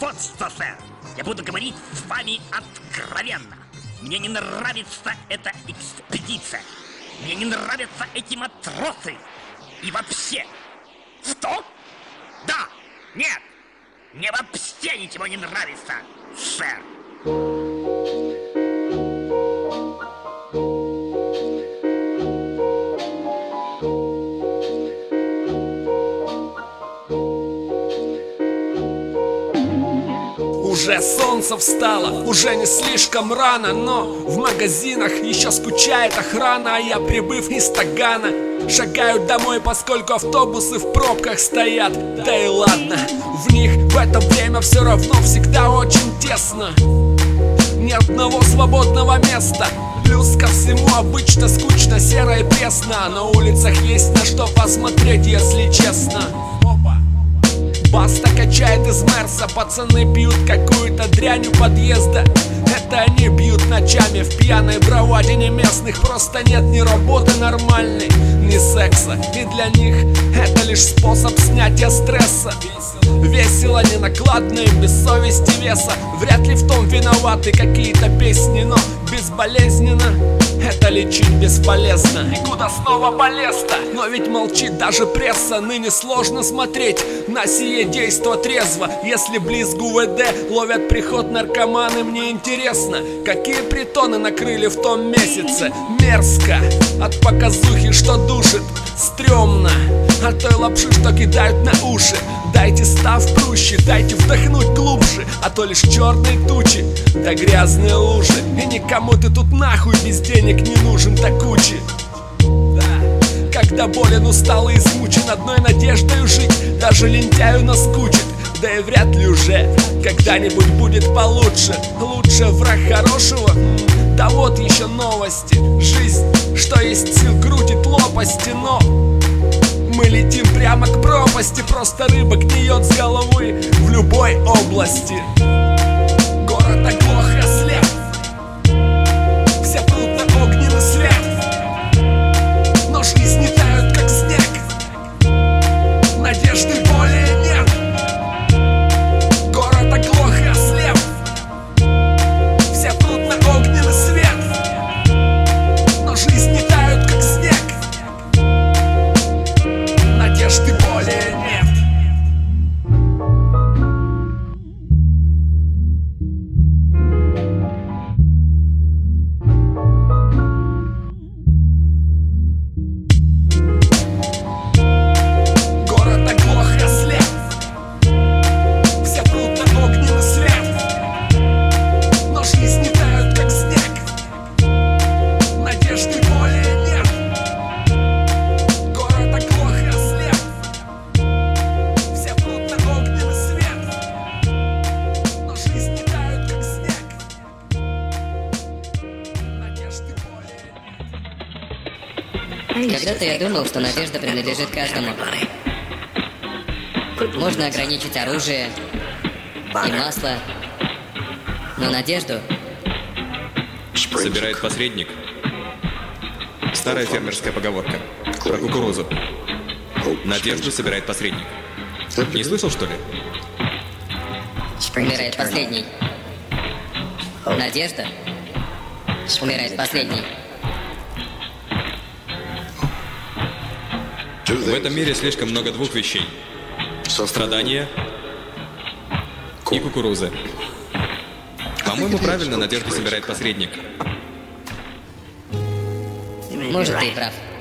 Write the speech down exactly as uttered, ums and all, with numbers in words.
Вот что, сэр, я буду говорить с вами откровенно. Мне не нравится эта экспедиция. Мне не нравятся эти матросы. И вообще. Что? Да, нет. Мне вообще ничего не нравится, сэр. Уже солнце встало, уже не слишком рано, но в магазинах еще скучает охрана. А я, прибыв из Тагана, шагаю домой, поскольку автобусы в пробках стоят. Да и ладно, в них в это время все равно всегда очень тесно. Ни одного свободного места. Плюс ко всему обычно скучно, серо и пресно. На улицах есть на что посмотреть, если честно. Баста качает из Мерса, пацаны пьют какую-то дрянь у подъезда. Это они бьют ночами в пьяной браваде не местных. Просто нет ни работы нормальной, ни секса. И для них это лишь способ снятия стресса. Весело, не накладно и без совести веса. Вряд ли в том виноваты какие-то песни, но безболезненно это лечить бесполезно. И куда снова полез-то? Но ведь молчит даже пресса. Ныне сложно смотреть на сие действо трезво. Если близ ГУВД ловят приход наркоманы, мне интересно, какие притоны накрыли в том месяце. Мерзко от показухи, что душит, стрёмно от той лапши, что кидают на уши. Дайте став проще, дайте вдохнуть глубже, а то лишь черные тучи, да грязные лужи. И никому ты тут нахуй без денег не нужен до кучи. Да. Когда болен, устал и измучен, одной надеждой жить даже лентяю наскучит. Да и вряд ли уже когда-нибудь будет получше. Лучше враг хорошего? Да вот еще новости. Жизнь, что есть сил, крутит лопасти, но мы летим прямо к пропасти. Просто рыба гниет с головы в любой области. Город оглох и ослеп. Все прут на огненный свет. Но жизни тают, как снег. Надежды более нет. Город оглох и ослеп. Все прут на огненный свет. Но жизни тают, как снег. Надежды более нет. Город оглох и ослеп. Все прут на огненный свет. Но жизни тают, как снег. Надежды более нет. Город оглох и ослеп. Все прут на огненный свет. Но жизни тают, как снег. Надежды более нет. Когда-то я думал, что надежда принадлежит каждому. Можно ограничить оружие и масло, но надежду... Собирает посредник. Старая фермерская поговорка про кукурузу. Надежду собирает посредник. Не слышал, что ли? Умирает последний. Надежда умирает последний. В этом мире слишком много двух вещей. Страдания и кукуруза. По-моему, правильно, надежду собирает посредник. Может, ты и прав.